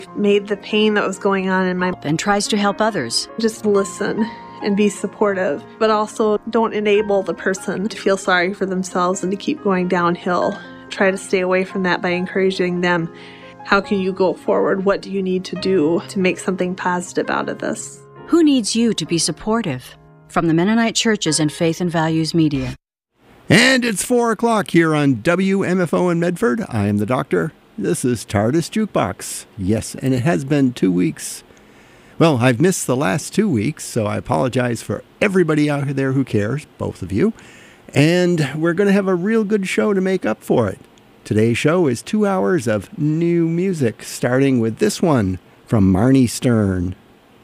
Made the pain that was going on in my and tries to help others. Just listen and be supportive, but also don't enable the person to feel sorry for themselves and to keep going downhill. Try to stay away from that by encouraging them. How can you go forward? What do you need to do to make something positive out of this? Who needs you to be supportive? From the Mennonite Churches and Faith and Values Media. And it's 4 o'clock here on WMFO in Medford. I am the doctor. This is TARDIS Jukebox. Yes, and it has been 2 weeks. Well, I've missed the last 2 weeks, so I apologize for everybody out there who cares, both of you. And we're going to have a real good show to make up for it. Today's show is 2 hours of new music, starting with this one from Marnie Stern.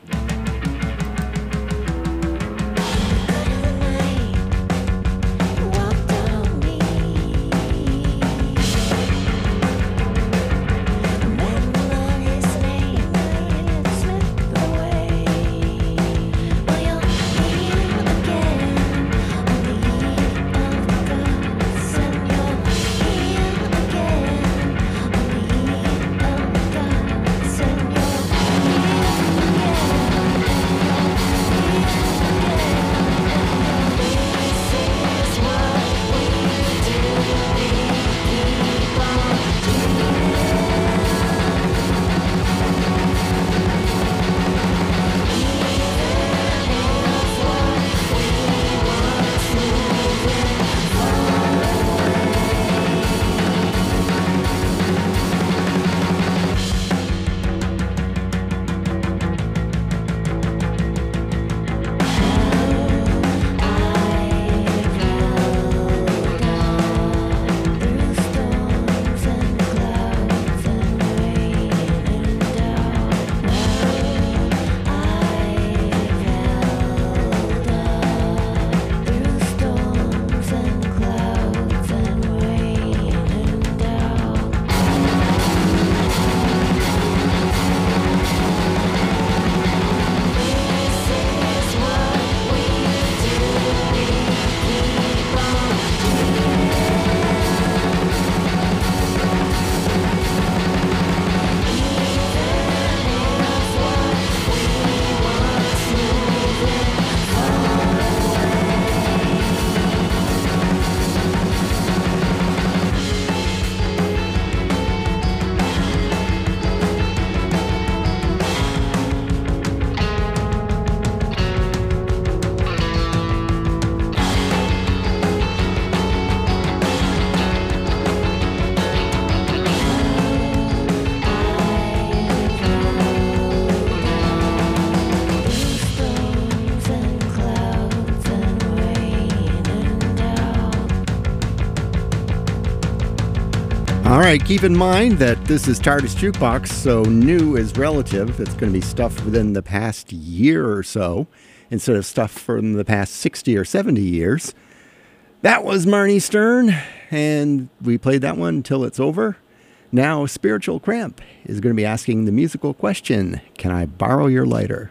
All right, keep in mind that this is TARDIS Jukebox, so new is relative. It's going to be stuff within the past year or so, instead of stuff from the past 60 or 70 years. That was Marnie Stern, and we played that one until it's over. Now, Spiritual Cramp is going to be asking the musical question, can I borrow your lighter?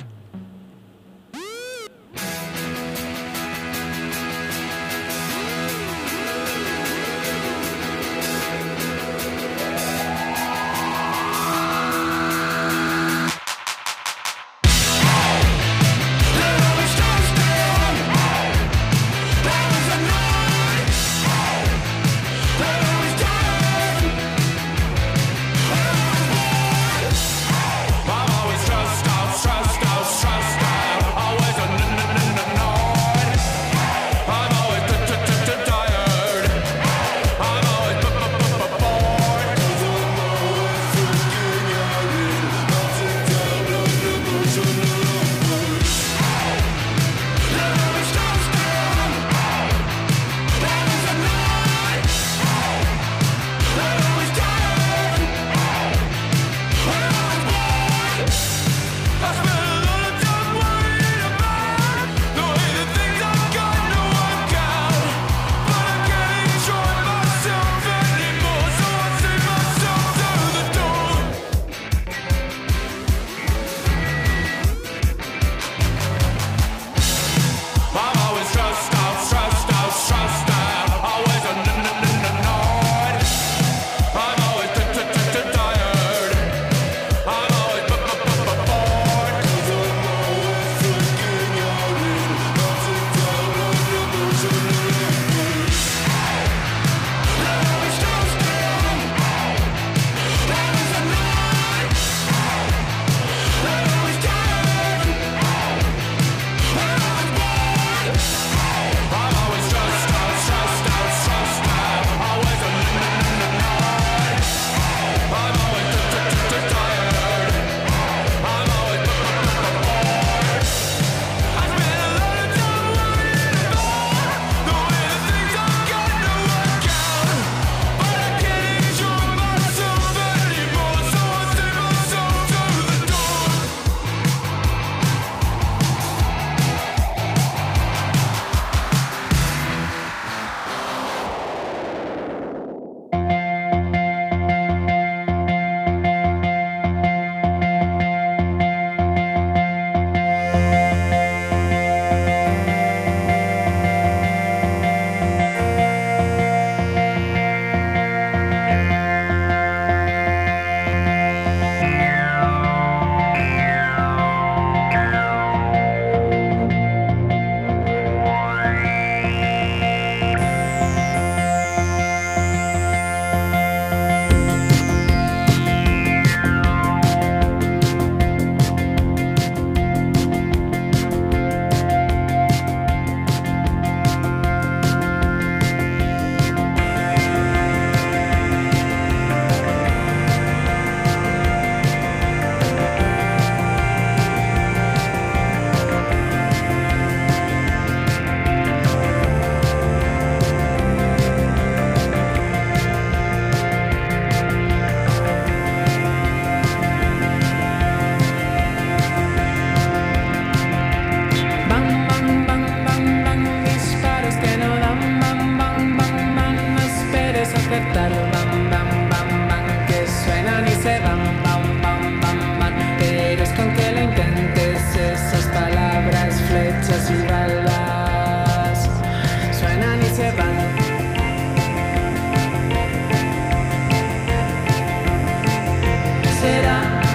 Stressed out.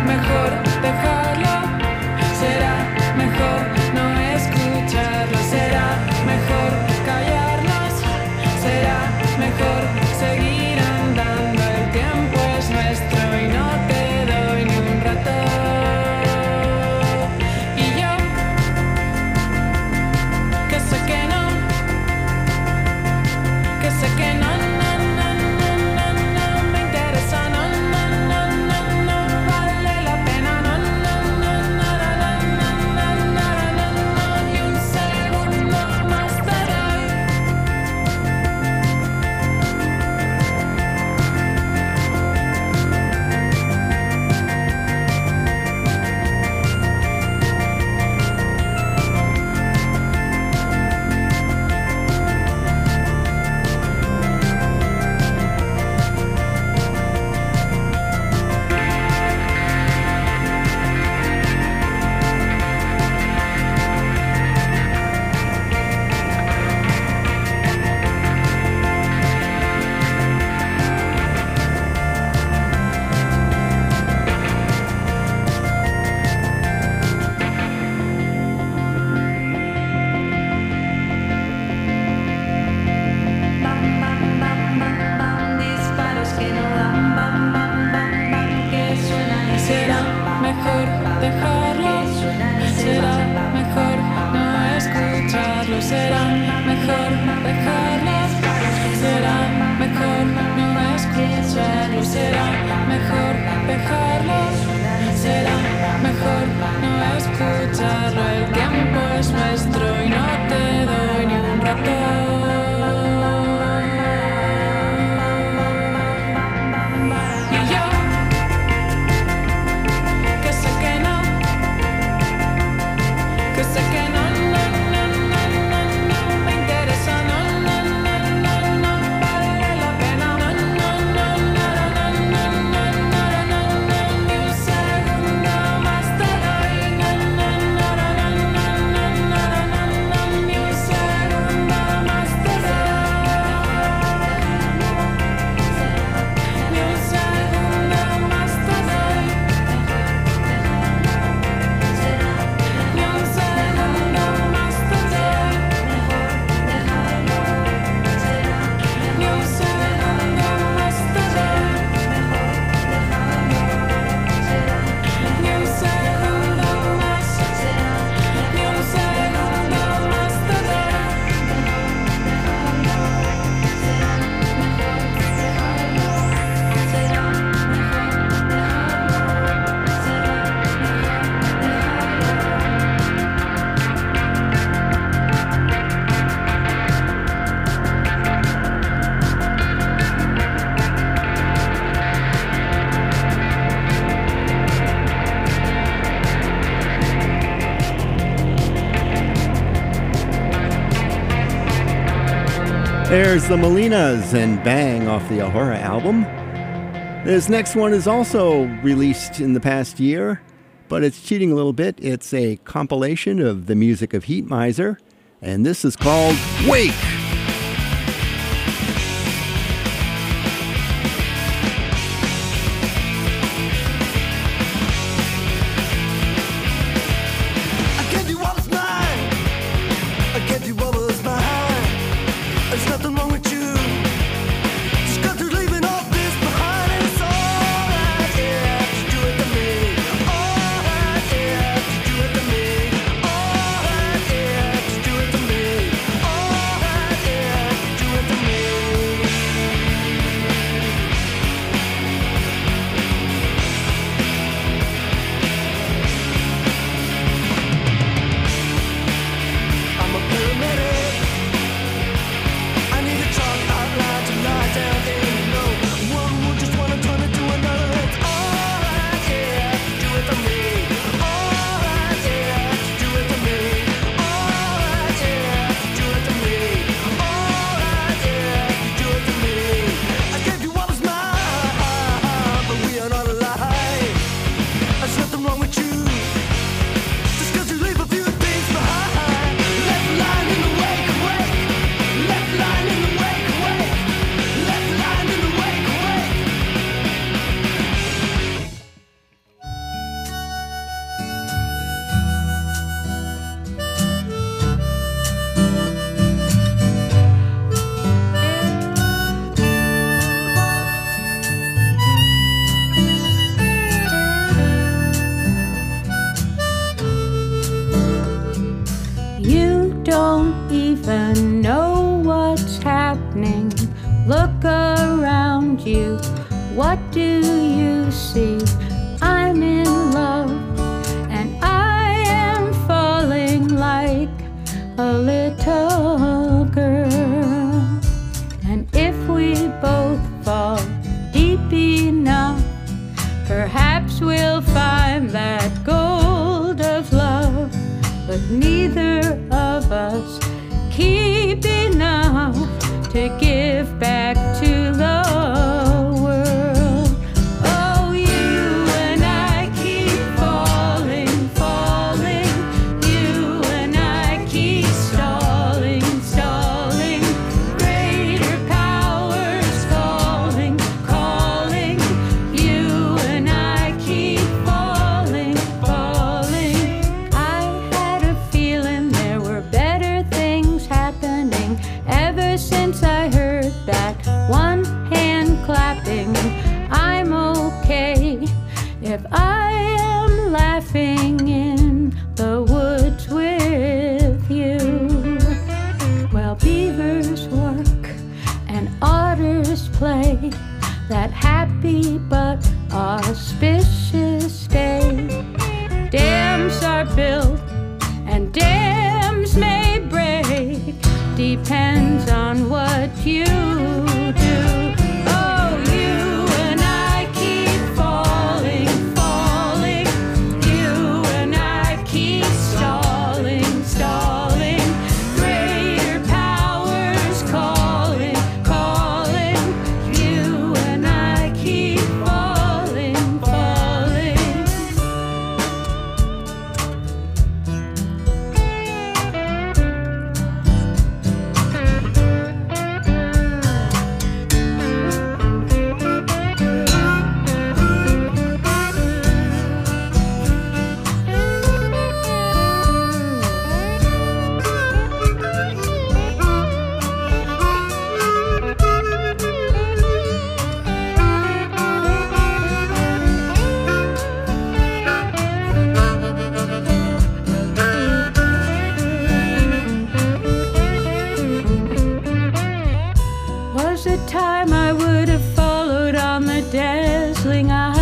mejor dejarlo, será mejor no escucharlo, será mejor callarnos, será mejor seguir andando, el tiempo es nuestro y no te doy ni un rato. Y yo, que sé que no, no, no, no, no, no me interesa, no, no, no, no, no vale la pena, no, no, no, no, no, no, no, no, no, ni un segundo más te doy. Disparos que no dan, bam, bam, bam, bam, que suenan y será mejor dejarlo, será mejor no escucharlo, será mejor dejarlo, será mejor no escucharlo, será mejor dejarlo, será mejor no escucharlo, el tiempo es nuestro y no te doy ni un rato. Y yo, que sé que no, no, no, no, no, no, no me interesa, no, no, no, no, no vale la pena, no, no, no, no, no, no, no, no, no, no, ni un segundo más te doy, no, no, no, no, no, no, no, no, no, ni un segundo más te doy, ni un segundo más te doy, ni un segundo más te doy, ni un segundo más te doy, ni un segundo más, ni un segundo más te doy. There's the Molinas and Bang off the Ahura album. This next one is also released in the past year, but it's cheating a little bit. It's a compilation of the music of Heat Miser, and this is called Wake! I gave you what was mine. I gave you what was mine. There's nothing wrong with you. Just got to leaving all this behind. And it's alright, yeah, to do it to me. Alright, yeah, to do it to me. Alright, yeah, to do it to me. Alright, but neither of us keep enough to give back to the world. Oh, you and I keep falling, falling. You and I keep stalling, stalling. Greater powers calling, calling. You and I keep falling, falling. I had a feeling there were better things happening ever since I heard that one hand clapping. I'm okay if I am laughing in the woods with you. Well, beavers work and otters play that happy but auspicious day. Dams are built and dams may break, depends on what you do. Oh, you and I keep falling, falling. You and I keep stalling, stalling. Greater powers calling, calling. You and I keep falling, falling. Was a time I would have followed on the dazzling eyes,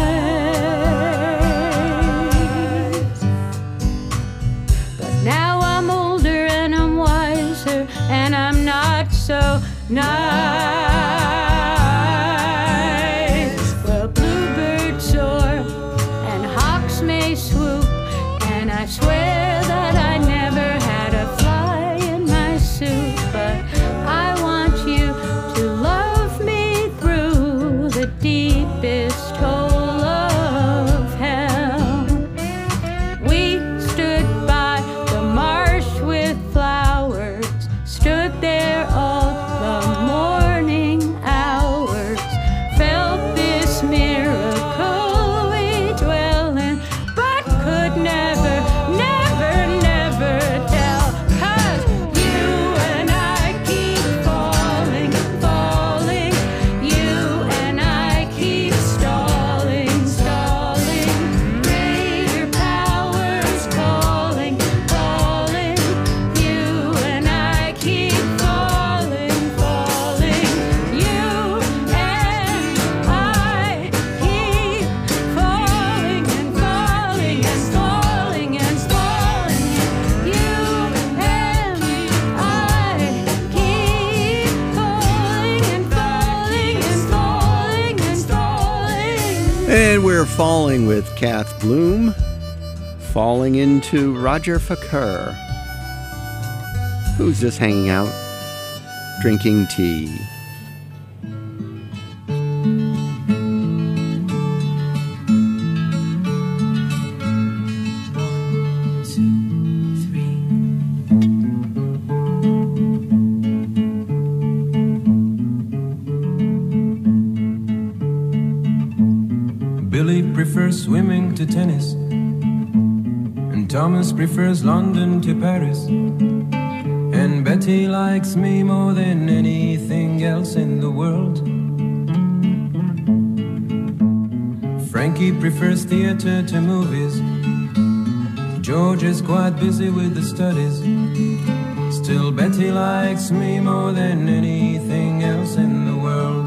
but now I'm older and I'm wiser and I'm not so nice. Well, bluebirds soar and hawks may swoop, and I swear that I never had a fly in my suit, but I want you to love me through the deepest hole of hell. We stood by the marsh with flowers, stood there all the morning hours, felt this miracle we dwell in, but could never, never, never tell. 'Cause you and I keep falling, falling. You and I keep stalling, stalling. Greater powers calling, calling. You and I keep falling, falling. You and I keep falling and falling and falling and falling. You and I keep falling and falling and falling and falling. And we're falling with Kath Bloom, falling into Roger Fakir, who's just hanging out, drinking tea. Billy prefers swimming to tennis, and Thomas prefers London to Paris, and Betty likes me more than anything else in the world. Frankie prefers theater to movies. George is quite busy with the studies. Still Betty likes me more than anything else in the world.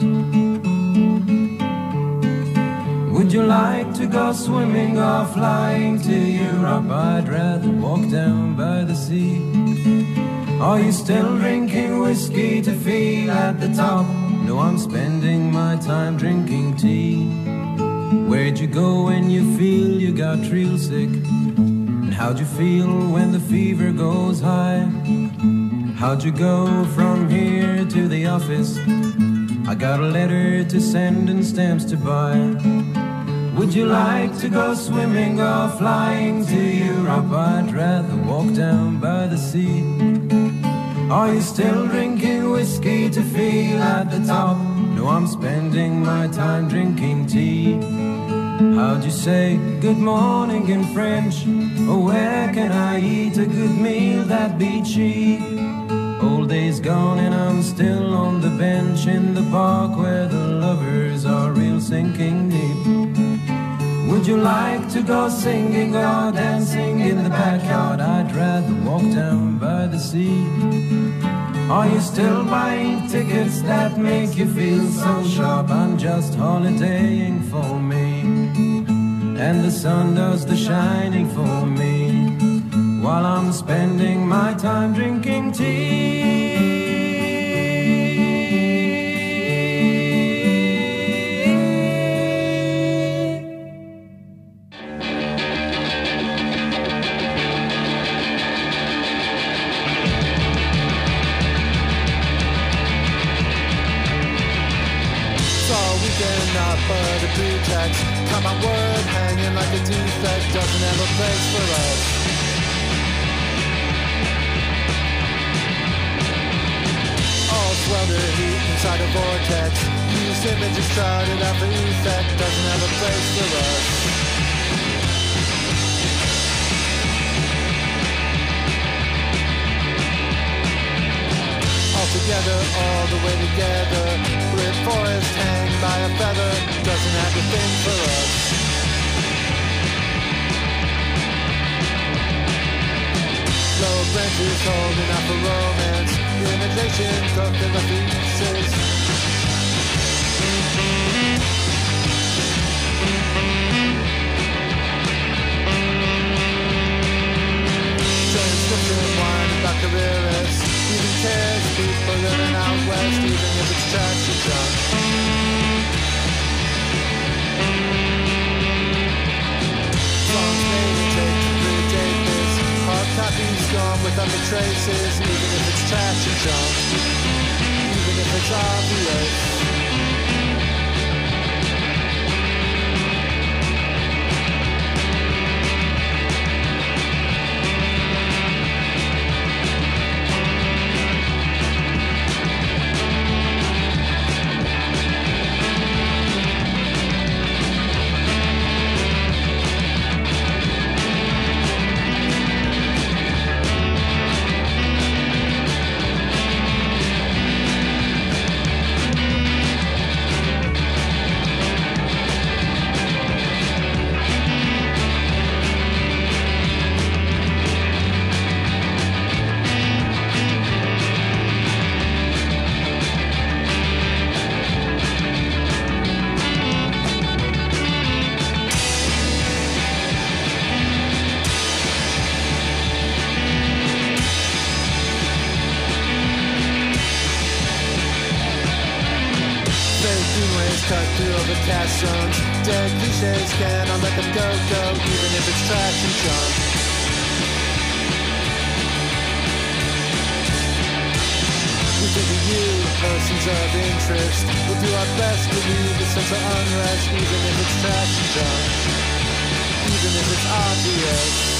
Would you like to go swimming or flying to Europe? I'd rather walk down by the sea. Are you still drinking whiskey to feel at the top? No, I'm spending my time drinking tea. Where'd you go when you feel you got real sick? And how'd you feel when the fever goes high? How'd you go from here to the office? I got a letter to send and stamps to buy. Would you like to go swimming or flying to Europe? I'd rather walk down by the sea. Are you still drinking whiskey to feel at the top? No, I'm spending my time drinking tea. How'd you say good morning in French? Or where can I eat a good meal that'd be cheap? Old days gone and I'm still on the bench in the park where the lovers are real sinking deep. Would you like to go singing or dancing in the backyard? I'd rather walk down by the sea. Are you still buying tickets that make you feel so sharp? I'm just holidaying for me, and the sun does the shining for me, while I'm spending my time drinking tea. Not but a pretext. Come on, word hanging like a defect doesn't have a place for us. All swelter heat inside a vortex. Use images charted out for effect doesn't have a place for us. All together, all the way together. Lit forest hanged by a feather doesn't have a thing for us. Low branches holding out for romance. Imitation cooked in the pieces. Transcription wine about careerists. Even cares people living out west, even if it's trash and junk. Songs made and taken through database. Hard copies gone without the traces, even if it's trash and junk. Even if it's obvious. Cut through all the cast zones. Dead cliches cannot let them go, even if it's trash and junk. We think of you, persons of interest. We'll do our best to leave a sense of unrest, even if it's trash and junk. Even if it's obvious.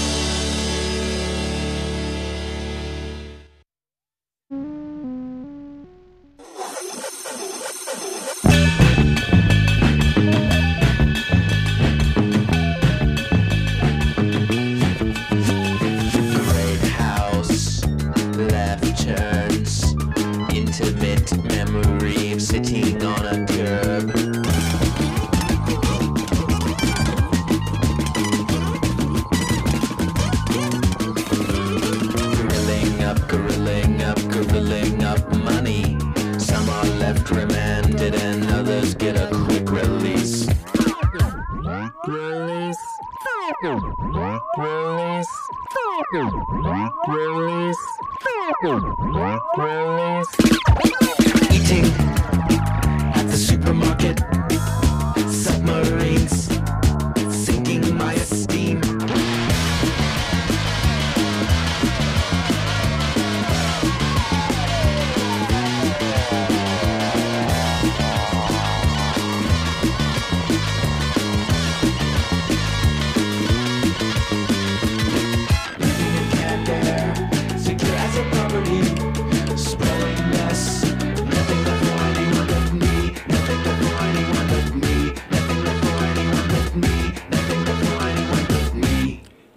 Eating at the supermarket, submarines sinking my esteem.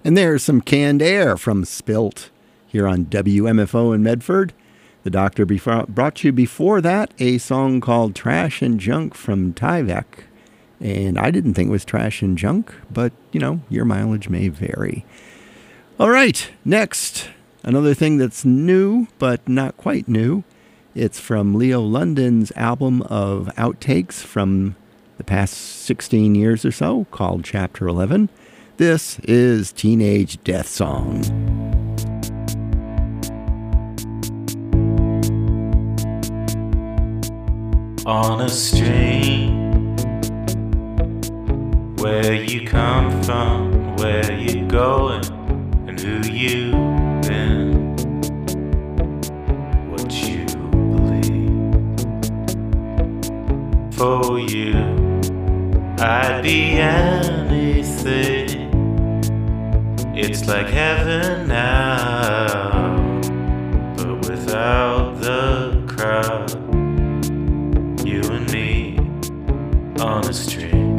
And there's some Canned Air from Spilt here on WMFO in Medford. The Doctor brought you before that a song called Trash and Junk from Tyvek. And I didn't think it was trash and junk, but, you know, your mileage may vary. All right, next, another thing that's new, but not quite new. It's from Leo London's album of outtakes from the past 16 years or so, called Chapter 11. This is Teenage Death Song. On a stream, where you come from, where you going, and who you been, what you believe. For you, I'd be anything. It's like heaven now, but without the crowd. You and me on a stream.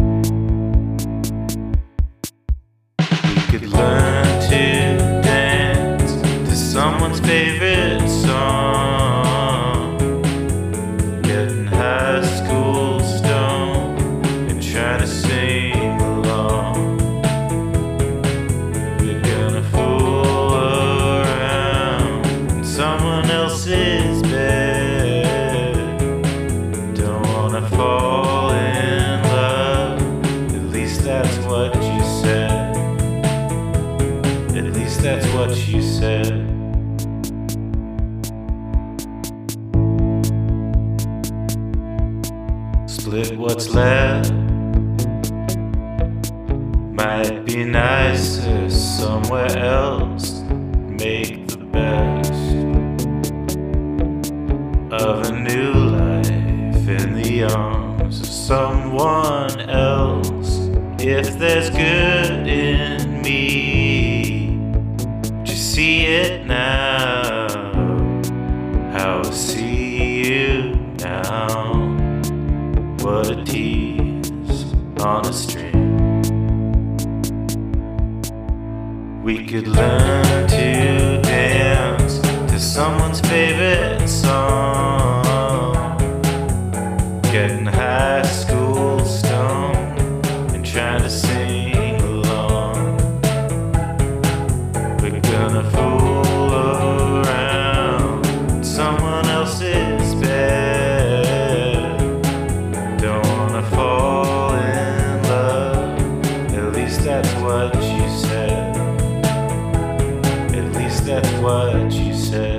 We could learn to dance to someone's favorite song, get in high school stoned and try to sing along. We're gonna fool around in someone else's bed. Fall in love, at least that's what you said. At least that's what you said. Split what's left. Might be nicer somewhere else. Make the best of a new life in the arms of someone else. If there's good in me, just see it now. How I see you now. What a tease on a string. We could learn to dance to someone's favorite song, getting high school stoned and trying to sing along. We're gonna fool around in someone else's bed. Don't wanna fall in love, at least that's what you said. At least that's what you said.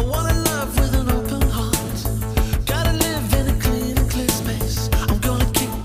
Gotta live in a clean and clear space. I'm gonna kick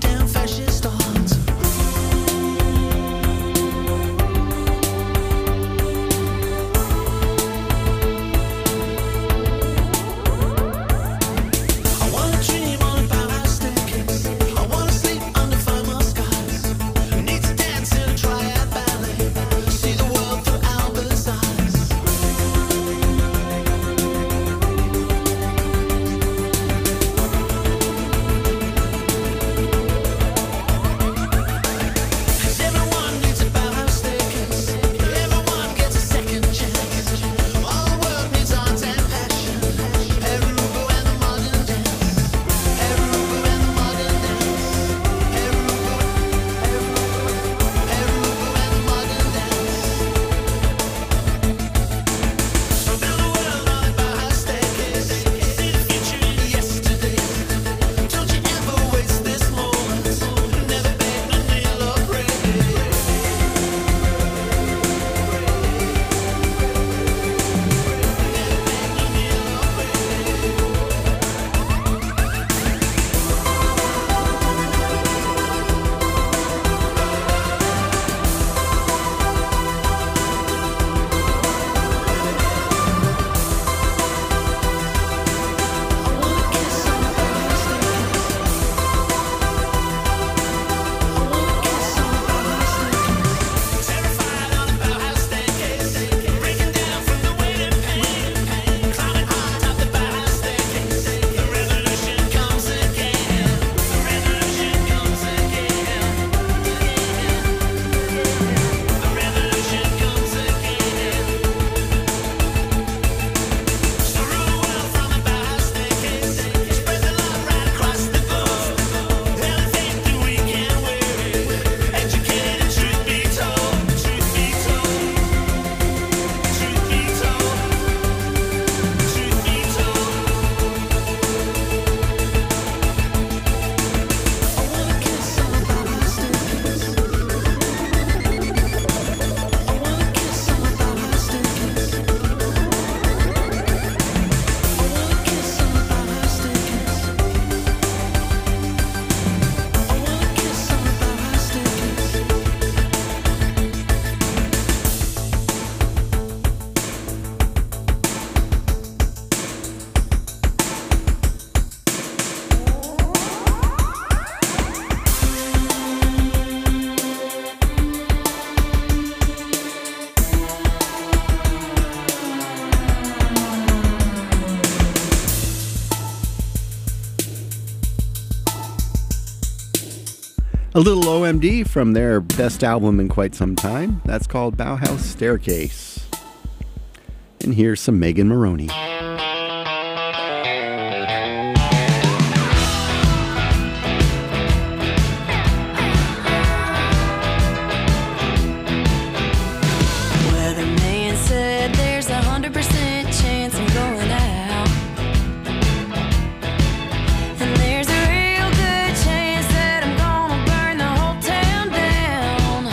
A little OMD from their best album in quite some time. That's called Bauhaus Staircase. And here's some Megan Moroney. Weatherman said there's 100% chance I'm going out, and there's a real good chance that I'm gonna burn the whole town down.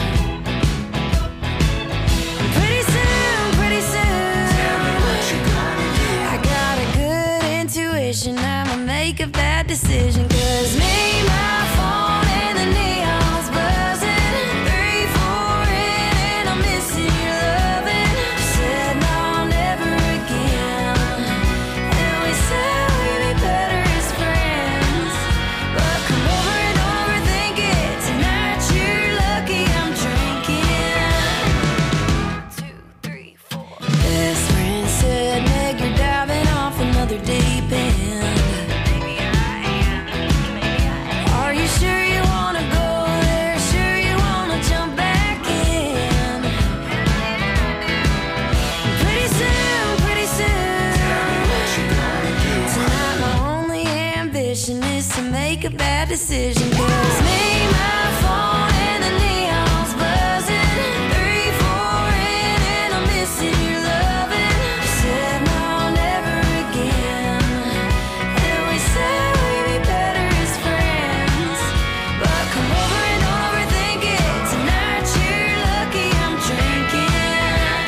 Pretty soon, tell me what you gonna do. I got a good intuition, I'ma make a bad decision. 'Cause me, my phone, and the neon's buzzing. 3, 4 in, and I'm missing your loving. Said no, never again. And we said we'd be better as friends. But come over and overthink it. Tonight you're lucky I'm drinking. 2, 3, 4. Best friend said, Meg, you're diving off another deep end. Are you sure you wanna go there? Sure you wanna jump back in? Pretty soon, tell me what you gonna do. Tonight my only ambition is to make a bad decision. 'Cause me, my phone, and the neon's buzzing. 3, 4 in, and I'm missing your loving. Said no, never again. And we said we'd be better as friends. But come over and overthink it. Tonight you're lucky I'm drinking.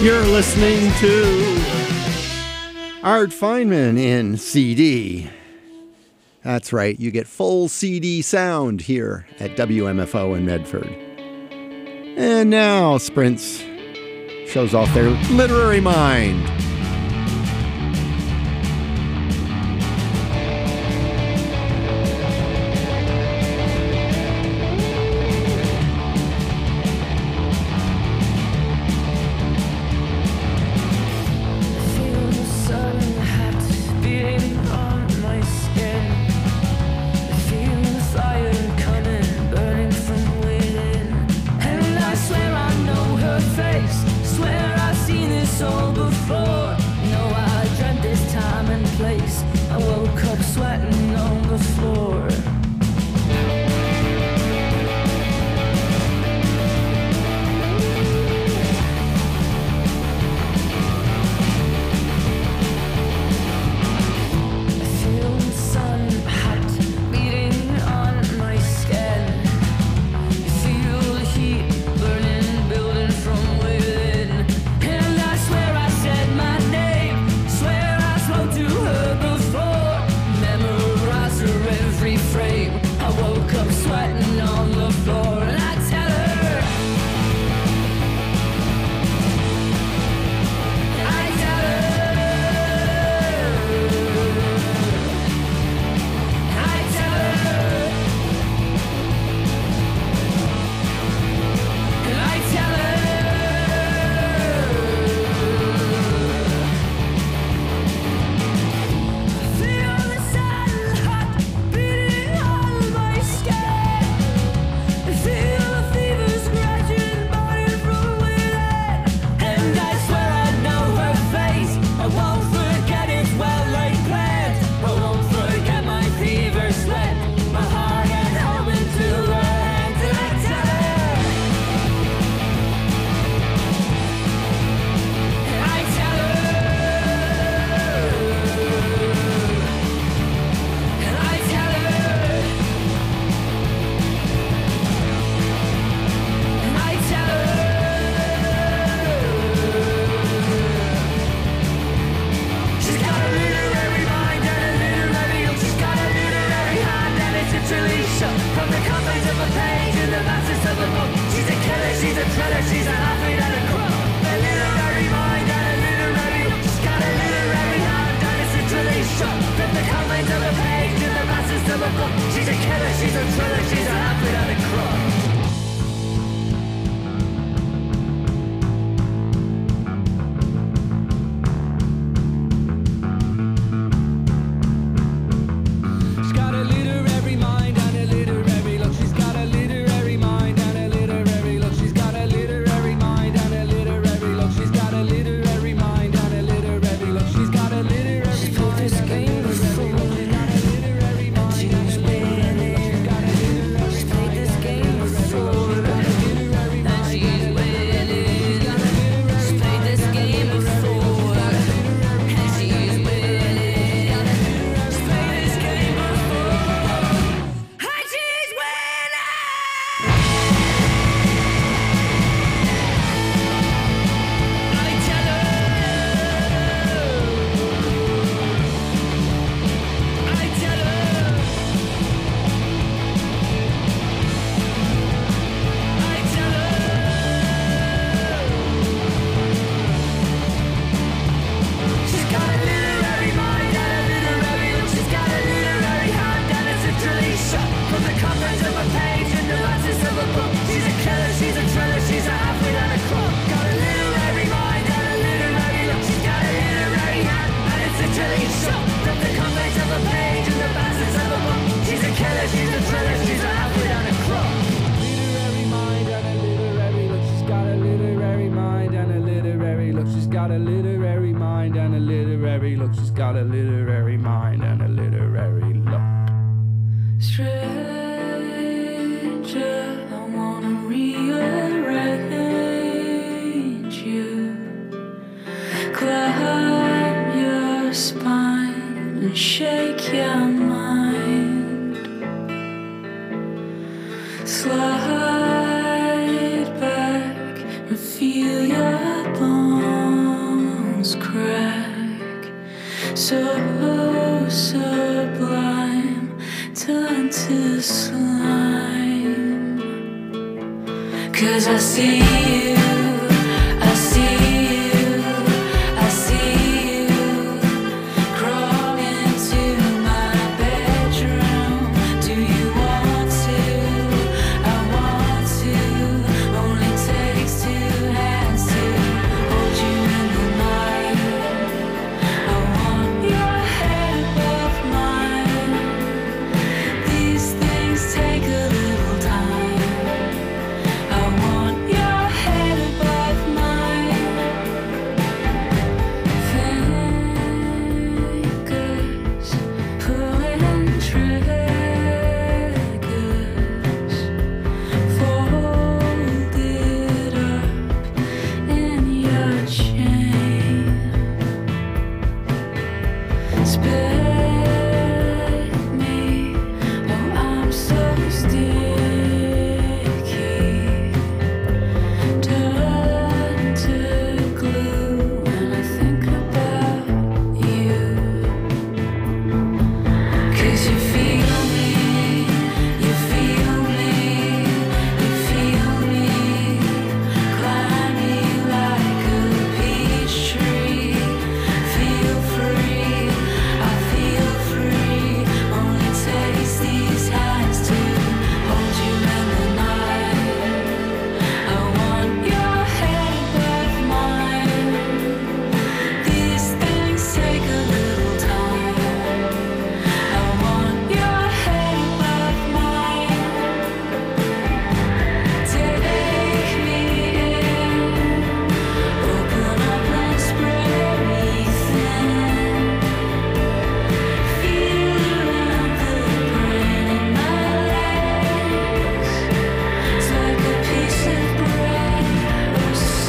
You're listening to Art Feynman in CD. That's right, you get full CD sound here at WMFO in Medford. And now Sprints shows off their literary mind. Slide back and feel your bones. so sublime, turn to slime. 'Cause I see you, I see you, I see you crawl into my bedroom. Do you want to? I want to. Only takes two hands to hold you in the night. I want your head above mine. These things take a little time. I want your head above mine. Fingers pulling triggers, folded up in your chain. Spit me, oh I'm so sticky. Turn to glue when I think about you. 'Cause you feel me, you feel me, you feel me. Climb me like a peach tree. Feel free, I feel free. Only takes these hands to hold you in the night. I want your head above mine. These things take a little time. I want your head above mine. Take me in, open up and spread me thin. Feel around the brain in my legs. It's like a piece of bread or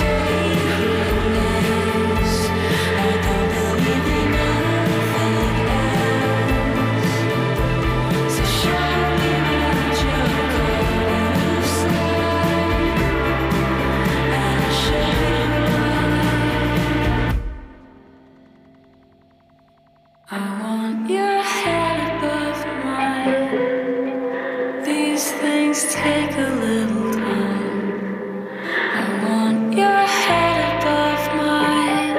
sacredness. I don't believe in nothing else. So show me magic of slime, and I'll show you love. I want your head above mine. These things take a little time. I want your head above mine.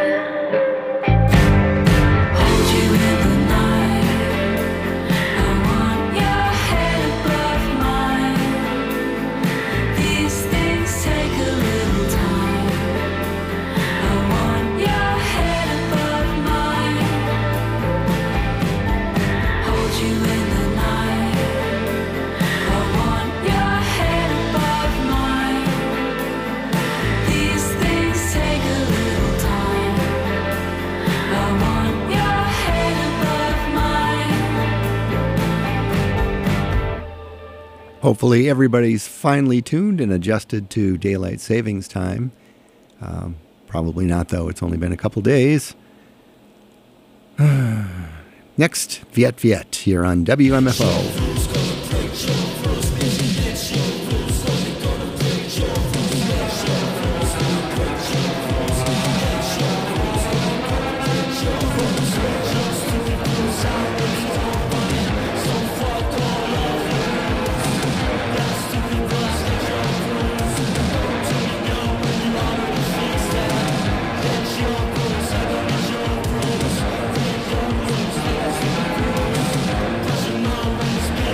Hold you in the night. I want your head above mine. These things take a little time. I want your head above mine. Hold you in the night. I want your head above mine. These things take a little time. I want your head above mine. Hopefully, everybody's finally tuned and adjusted to daylight savings time. Probably not, though. It's only been a couple days. Next, Viet Viet here on WMFO. Cause you know when it's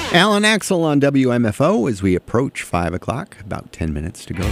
Alan Axel on WMFO as we approach 5 o'clock, about 10 minutes to go.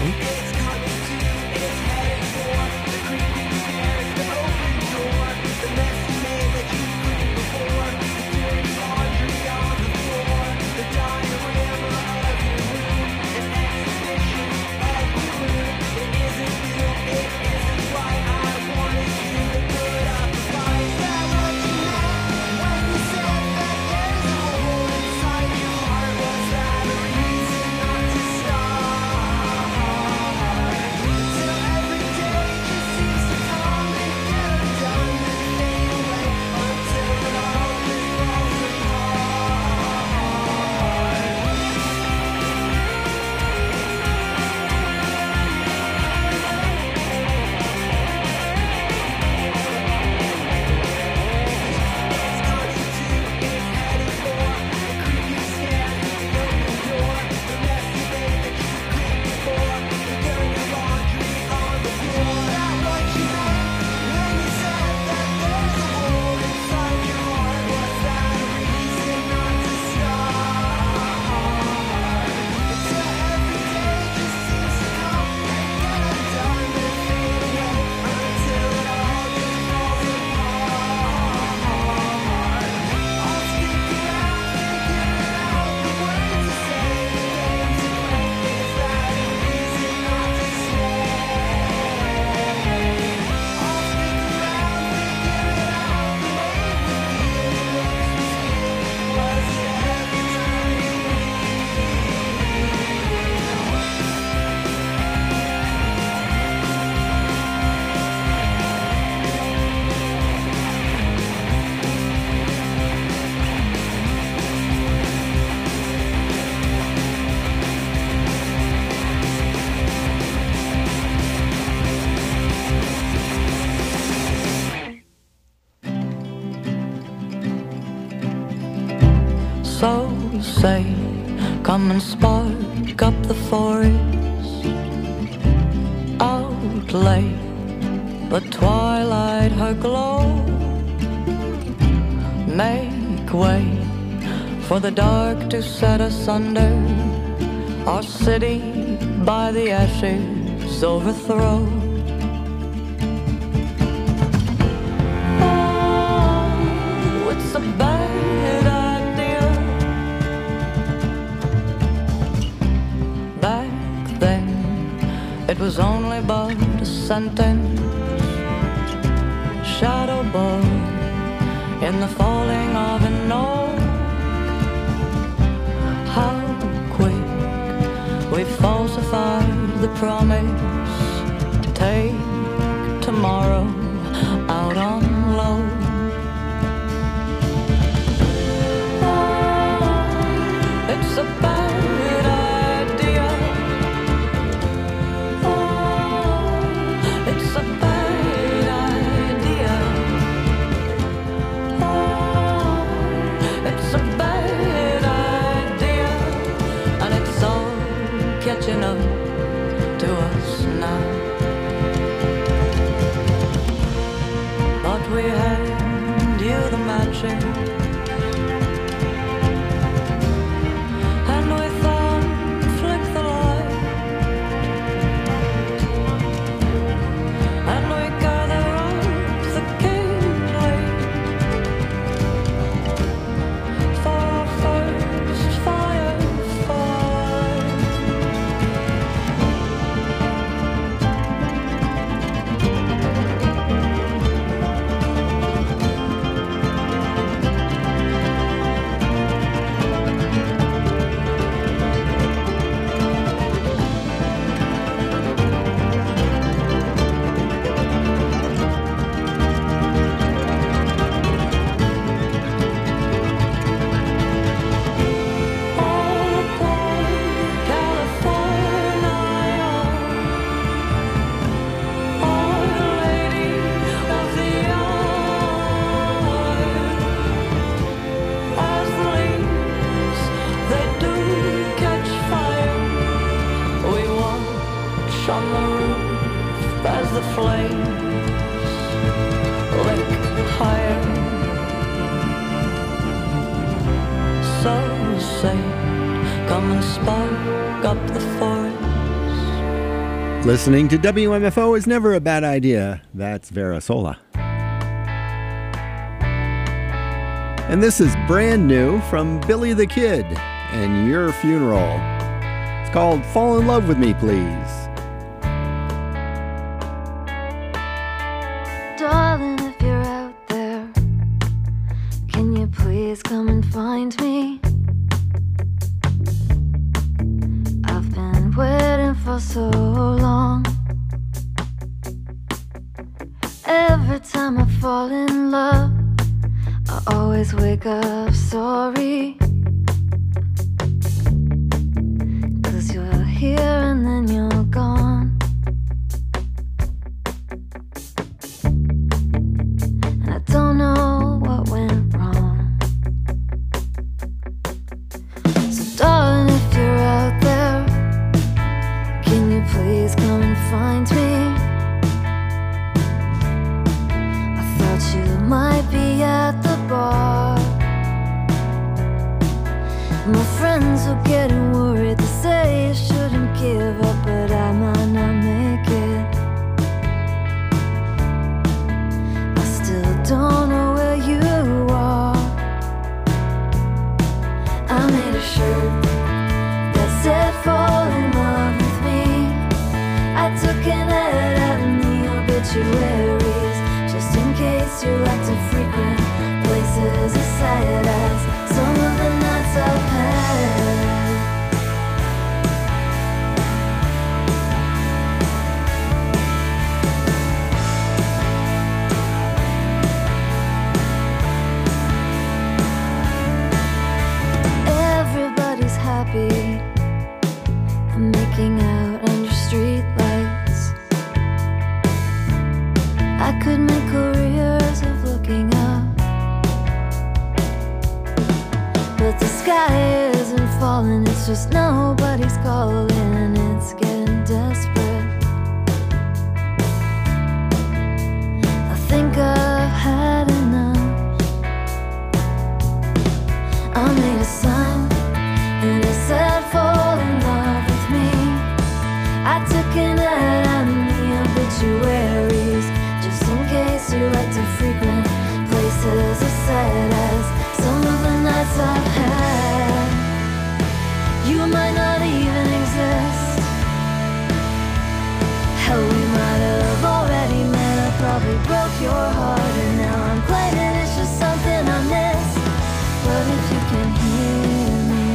So say, come and spark up the forest. Out late, the twilight her glow. Make way for the dark to set asunder. Our city by the ashes overthrow. Oh, it's a bad idea. Back then, it was only but a sentence. Shadow boy in the falling of an oak. How quick we falsified the promise to take tomorrow out on loan. Oh, it's a bad idea. Oh, it's a bad idea. Oh, it's a bad idea. And it's all catching up to us now. But we hand you the matches, and we thought, flick the light, and we gather up the kindling for our first firefly. On the roof as the flames lick higher. So say, come and spark up the forest. Listening to WMFO is never a bad idea. That's Vera Sola. And this is brand new from Billy the Kid and Your Funeral. It's called Fall in Love With Me, Please. Darling, if you're out there, can you please come and find me? I've been waiting for so long. Every time I fall in love, I always wake up sorry. 'Cause you're here and then you're gone. And I don't know what went wrong. So darling, if you're out there, can you please come and find me? I thought you might be at the bar. My friends are getting worried. They say you shouldn't give up, but I might not make it. I still don't know where you are. I made a shirt that said fall in love with me. I took an ad out in the obituaries, just in case you like to frequent places as sad as some of the nights I've had. Everybody's happy and making out under street lights. I could make careers of looking up, but the sky isn't falling, it's just nobody's calling. It's getting desperate. I think I've had enough. I made a sign and it said fall in love with me. I took an ad out in the obituaries, just in case you like to frequent places as sad as some of the nights I've had. You might not even exist. Hell, we might have already met. I probably broke your heart, and now I'm claiming it's just something I missed. But if you can hear me,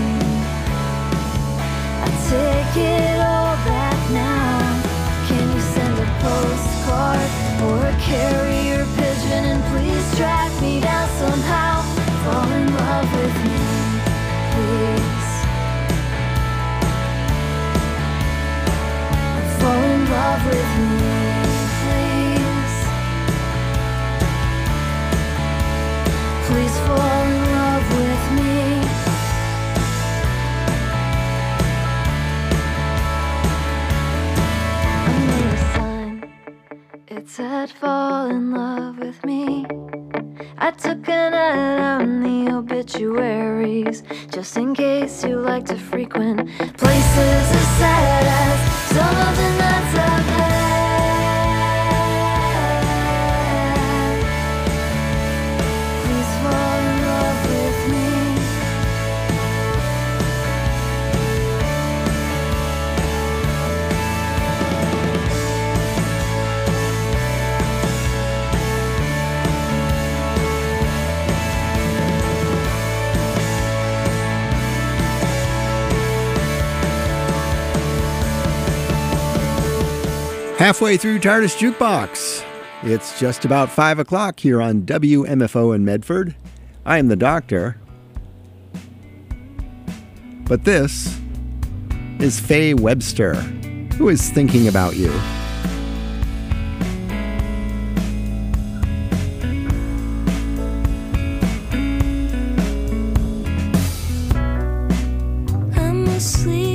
I take it all back now. Can you send a postcard or a carrier pigeon and please track me down somehow? Fall in love with me, please. Fall in love with me, please. Please fall in love with me. I made a sign, it said fall in love with me. I took an ad out in the obituaries, just in case you like to frequent places as sad as some of the nights I've had. Please fall in love with me. Halfway through TARDIS Jukebox. It's just about 5 o'clock here on WMFO in Medford. I am the Doctor. But this is Faye Webster, who is thinking about you. I'm asleep.